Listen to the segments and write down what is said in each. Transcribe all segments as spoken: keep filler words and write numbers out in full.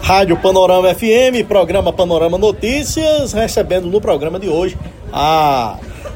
Rádio Panorama F M, programa Panorama Notícias, recebendo no programa de hoje a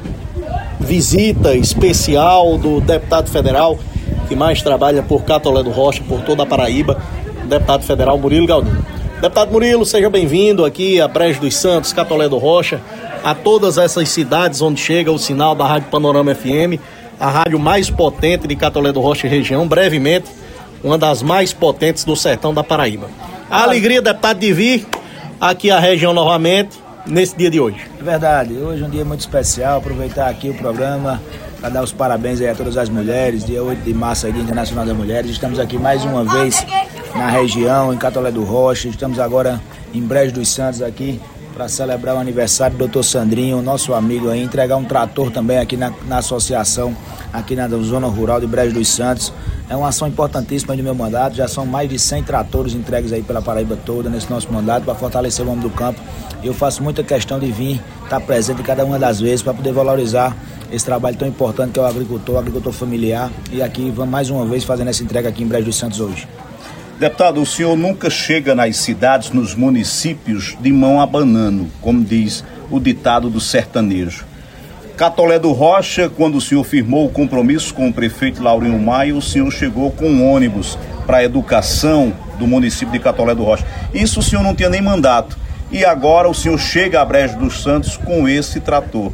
visita especial do deputado federal que mais trabalha por Catolé do Rocha, por toda a Paraíba, o deputado federal Murilo Galdino. Deputado Murilo, seja bem-vindo aqui a Brejo dos Santos, Catolé do Rocha, a todas essas cidades onde chega o sinal da Rádio Panorama F M, a rádio mais potente de Catolé do Rocha e região, brevemente, uma das mais potentes do sertão da Paraíba. A alegria, deputado, de vir aqui à região novamente, nesse dia de hoje. É verdade, hoje é um dia muito especial, aproveitar aqui o programa para dar os parabéns aí a todas as mulheres, dia oito de março, aí, Dia Internacional das Mulheres. Estamos aqui mais uma vez na região, em Catolé do Rocha, estamos agora em Brejo dos Santos aqui para celebrar o aniversário do doutor Sandrinho, nosso amigo aí, entregar um trator também aqui na, na associação, aqui na zona rural de Brejo dos Santos. É uma ação importantíssima do meu mandato, já são mais de cem tratores entregues aí pela Paraíba toda nesse nosso mandato para fortalecer o homem do campo. Eu faço muita questão de vir, estar presente em cada uma das vezes para poder valorizar esse trabalho tão importante que é o agricultor, o agricultor familiar. E aqui vamos mais uma vez fazendo essa entrega aqui em Brejo dos Santos hoje. Deputado, o senhor nunca chega nas cidades, nos municípios, de mão abanando, como diz o ditado do sertanejo. Catolé do Rocha, quando o senhor firmou o compromisso com o prefeito Laurinho Maia, o senhor chegou com um ônibus para a educação do município de Catolé do Rocha. Isso o senhor não tinha nem mandato. E agora o senhor chega a Brejo dos Santos com esse trator.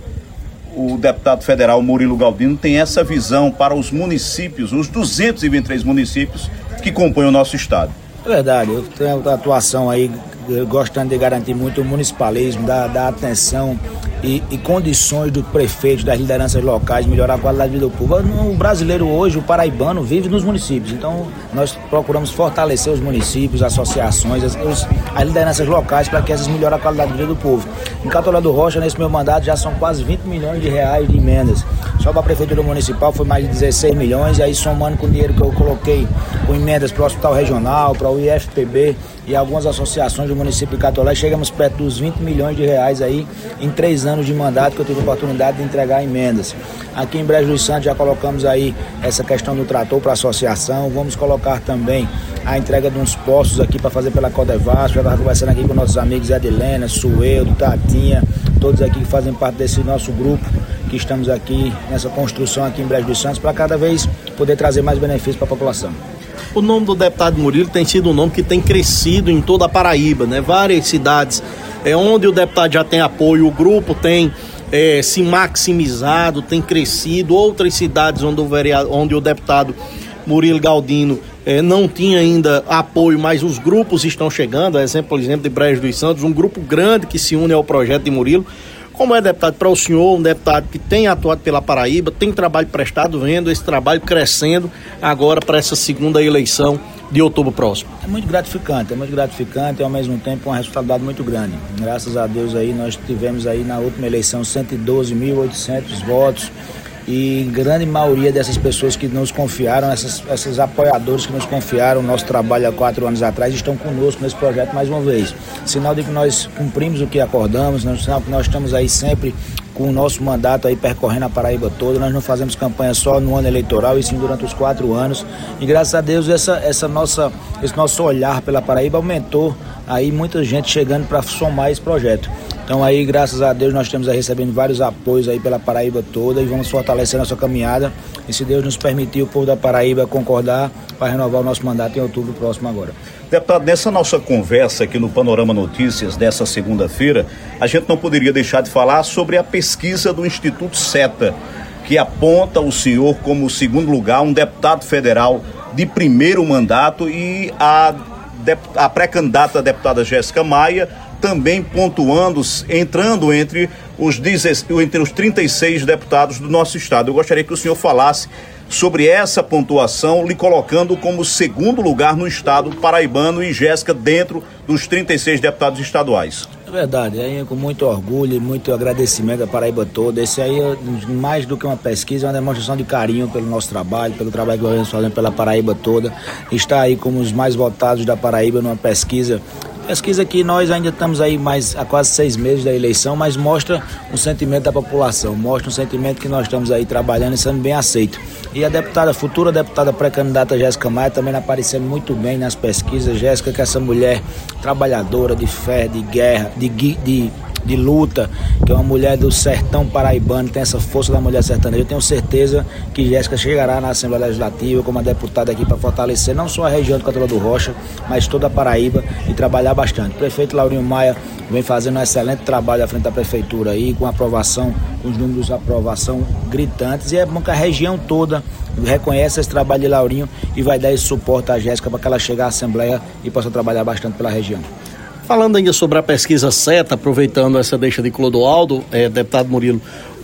O deputado federal Murilo Galdino tem essa visão para os municípios, os duzentos e vinte e três municípios que compõem o nosso estado. É verdade, eu tenho a atuação aí, gostando de garantir muito o municipalismo, dar, dar atenção e, e condições do prefeito, das lideranças locais, melhorar a qualidade de vida do povo. O brasileiro hoje, o paraibano, vive nos municípios, então nós procuramos fortalecer os municípios, as associações, as, os, as lideranças locais para que essas melhorem a qualidade de vida do povo. Em Catolé do Rocha, nesse meu mandato, já são quase vinte milhões de reais de emendas. Só para a Prefeitura Municipal foi mais de dezesseis milhões, e aí somando com o dinheiro que eu coloquei com emendas para o Hospital Regional, para o I F P B e algumas associações do município de Catolé, chegamos perto dos vinte milhões de reais aí em três anos de mandato que eu tive a oportunidade de entregar emendas. Aqui em Brejo dos Santos já colocamos aí essa questão do trator para a associação, vamos colocar também a entrega de uns postos aqui para fazer pela Codevasco. Já estava conversando aqui com nossos amigos Edilena, Sueldo, Tatinha, todos aqui que fazem parte desse nosso grupo, que estamos aqui nessa construção aqui em Brejo dos Santos para cada vez poder trazer mais benefícios para a população. O nome do deputado Murilo tem sido um nome que tem crescido em toda a Paraíba, né? Várias cidades é, onde o deputado já tem apoio, o grupo tem é, se maximizado, tem crescido. Outras cidades onde o, vereador, onde o deputado Murilo Galdino é, não tinha ainda apoio, mas os grupos estão chegando. Exemplo, por exemplo, de Brejo dos Santos, um grupo grande que se une ao projeto de Murilo. Como é, deputado, para o senhor, um deputado que tem atuado pela Paraíba, tem trabalho prestado, vendo esse trabalho crescendo agora para essa segunda eleição de outubro próximo? É muito gratificante, é muito gratificante e ao mesmo tempo uma responsabilidade muito grande. Graças a Deus aí nós tivemos aí na última eleição cento e doze mil e oitocentos votos. E grande maioria dessas pessoas que nos confiaram, essas, esses apoiadores que nos confiaram o nosso trabalho há quatro anos atrás, estão conosco nesse projeto mais uma vez. Sinal de que nós cumprimos o que acordamos, sinal que nós estamos aí sempre com o nosso mandato aí percorrendo a Paraíba toda. Nós não fazemos campanha só no ano eleitoral, e sim durante os quatro anos. E graças a Deus essa, essa nossa, esse nosso olhar pela Paraíba aumentou, aí muita gente chegando para somar esse projeto. Então aí, graças a Deus, nós temos aí recebendo vários apoios aí pela Paraíba toda e vamos fortalecer nossa caminhada. E se Deus nos permitir, o povo da Paraíba concordar para renovar o nosso mandato em outubro próximo agora. Deputado, nessa nossa conversa aqui no Panorama Notícias dessa segunda-feira, a gente não poderia deixar de falar sobre a pesquisa do Instituto SETA, que aponta o senhor como segundo lugar, um deputado federal de primeiro mandato, e a, a pré-candidata a deputada Jéssica Maia também pontuando, entrando entre os, entre os trinta e seis deputados do nosso estado. Eu gostaria que o senhor falasse sobre essa pontuação, lhe colocando como segundo lugar no estado paraibano e Jéssica dentro dos trinta e seis deputados estaduais. É verdade, aí com muito orgulho e muito agradecimento à Paraíba toda. Esse aí é mais do que uma pesquisa, é uma demonstração de carinho pelo nosso trabalho, pelo trabalho que nós estamos fazendo pela Paraíba toda. Está aí como os mais votados da Paraíba numa pesquisa Pesquisa que nós ainda estamos aí mais há quase seis meses da eleição, mas mostra um sentimento da população, mostra um sentimento que nós estamos aí trabalhando e sendo bem aceito. E a deputada, futura deputada pré-candidata Jéssica Maia também aparecendo muito bem nas pesquisas. Jéssica, que é essa mulher trabalhadora, de fé, de guerra, de, de, de luta, que é uma mulher do sertão paraibano, tem essa força da mulher sertaneja. Eu tenho certeza que Jéssica chegará na Assembleia Legislativa como a deputada aqui para fortalecer não só a região de Catolé do Rocha, mas toda a Paraíba e trabalhar bastante. O prefeito Laurinho Maia vem fazendo um excelente trabalho à frente da prefeitura aí, com aprovação, com os números de aprovação gritantes, e é bom que a região toda reconhece esse trabalho de Laurinho e vai dar esse suporte à Jéssica para que ela chegue à Assembleia e possa trabalhar bastante pela região. Falando ainda sobre a pesquisa Seta, aproveitando essa deixa de Clodoaldo, é, deputado Murilo,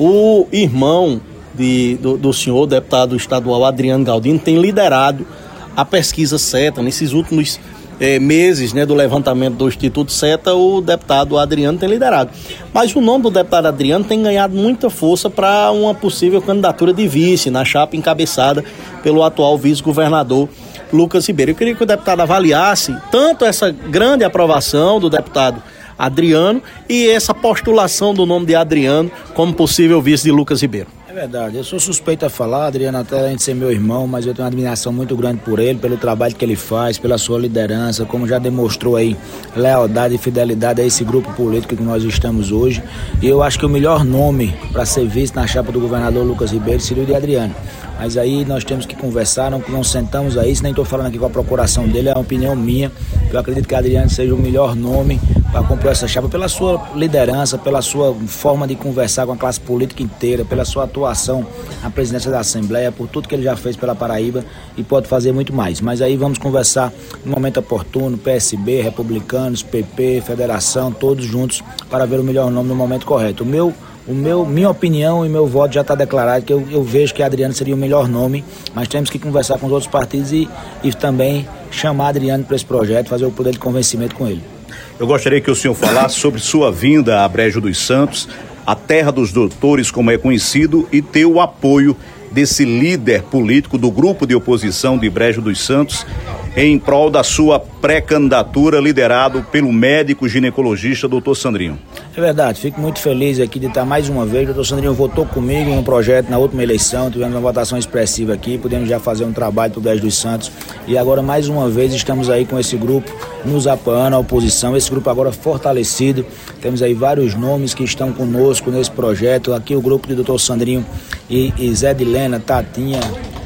o irmão de, do, do senhor, o deputado estadual Adriano Galdino, tem liderado a pesquisa Seta. Nesses últimos é, meses, né, do levantamento do Instituto Seta, o deputado Adriano tem liderado. Mas o nome do deputado Adriano tem ganhado muita força para uma possível candidatura de vice na chapa encabeçada pelo atual vice-governador Lucas Ribeiro. Eu queria que o deputado avaliasse tanto essa grande aprovação do deputado Adriano e essa postulação do nome de Adriano como possível vice de Lucas Ribeiro. É verdade, eu sou suspeito a falar, Adriano, até além de ser meu irmão, mas eu tenho uma admiração muito grande por ele, pelo trabalho que ele faz, pela sua liderança, como já demonstrou aí, lealdade e fidelidade a esse grupo político que nós estamos hoje. E eu acho que o melhor nome para ser vice na chapa do governador Lucas Ribeiro seria o de Adriano. Mas aí nós temos que conversar, não, não sentamos aí, nem estou falando aqui com a procuração dele, é uma opinião minha. Eu acredito que Adriano seja o melhor nome para compor essa chapa, pela sua liderança, pela sua forma de conversar com a classe política inteira, pela sua atuação na presidência da Assembleia, por tudo que ele já fez pela Paraíba e pode fazer muito mais. Mas aí vamos conversar no momento oportuno, P S B, Republicanos, P P, Federação, todos juntos para ver o melhor nome no momento correto. O meu O meu, minha opinião e meu voto já está declarado, que eu, eu vejo que Adriano seria o melhor nome, mas temos que conversar com os outros partidos e, e também chamar Adriano para esse projeto, fazer o poder de convencimento com ele. Eu gostaria que o senhor falasse sobre sua vinda a Brejo dos Santos, a terra dos doutores, como é conhecido, e ter o apoio desse líder político do grupo de oposição de Brejo dos Santos em prol da sua pré-candidatura, liderado pelo médico ginecologista doutor Sandrinho. É verdade, fico muito feliz aqui de estar mais uma vez. O doutor Sandrinho votou comigo em um projeto na última eleição, tivemos uma votação expressiva aqui, pudemos já fazer um trabalho para o Brejo dos Santos e agora mais uma vez estamos aí com esse grupo nos apoiando, a oposição, esse grupo agora fortalecido. Temos aí vários nomes que estão conosco nesse projeto, aqui o grupo de doutor Sandrinho e, e Zé Dilena, Tatinha,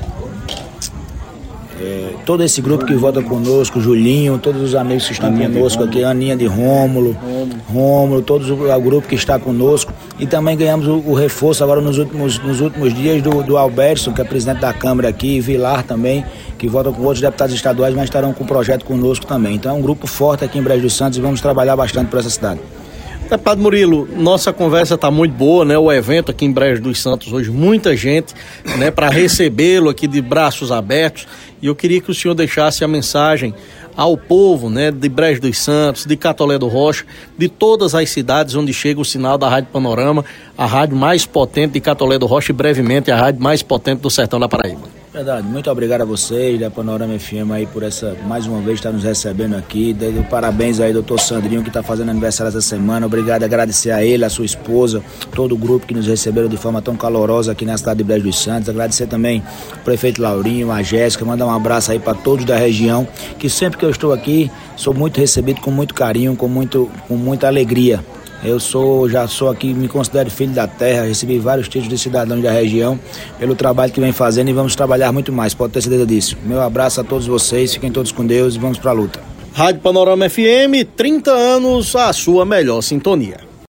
É, todo esse grupo que vota conosco, Julinho, todos os amigos que estão Aninha conosco aqui, Aninha de Rômulo, Rômulo, todos o, o grupo que está conosco. E também ganhamos o, o reforço agora nos últimos, nos últimos dias do, do Alberto, que é presidente da Câmara aqui, e Vilar também, que vota com outros deputados estaduais, mas estarão com o projeto conosco também. Então é um grupo forte aqui em Brejo dos Santos e vamos trabalhar bastante por essa cidade. Deputado Murilo, nossa conversa está muito boa, né? O evento aqui em Brejo dos Santos hoje, muita gente, né, para recebê-lo aqui de braços abertos. E eu queria que o senhor deixasse a mensagem ao povo, né, de Brejo dos Santos, de Catolé do Rocha, de todas as cidades onde chega o sinal da Rádio Panorama, a rádio mais potente de Catolé do Rocha e brevemente a rádio mais potente do sertão da Paraíba. Verdade, muito obrigado a vocês da Panorama F M aí por essa, mais uma vez, estar nos recebendo aqui. Dei parabéns aí, doutor Sandrinho, que está fazendo aniversário essa semana. Obrigado, agradecer a ele, a sua esposa, todo o grupo que nos receberam de forma tão calorosa aqui na cidade de Brejo dos Santos. Agradecer também o prefeito Laurinho, a Jéssica, mandar um abraço aí para todos da região, que sempre que eu estou aqui, sou muito recebido com muito carinho, com, muito, com muita alegria. Eu sou, já sou aqui, me considero filho da terra, recebi vários títulos de cidadão da região pelo trabalho que vem fazendo e vamos trabalhar muito mais, pode ter certeza disso. Meu abraço a todos vocês, fiquem todos com Deus e vamos pra luta. Rádio Panorama F M, trinta anos, a sua melhor sintonia.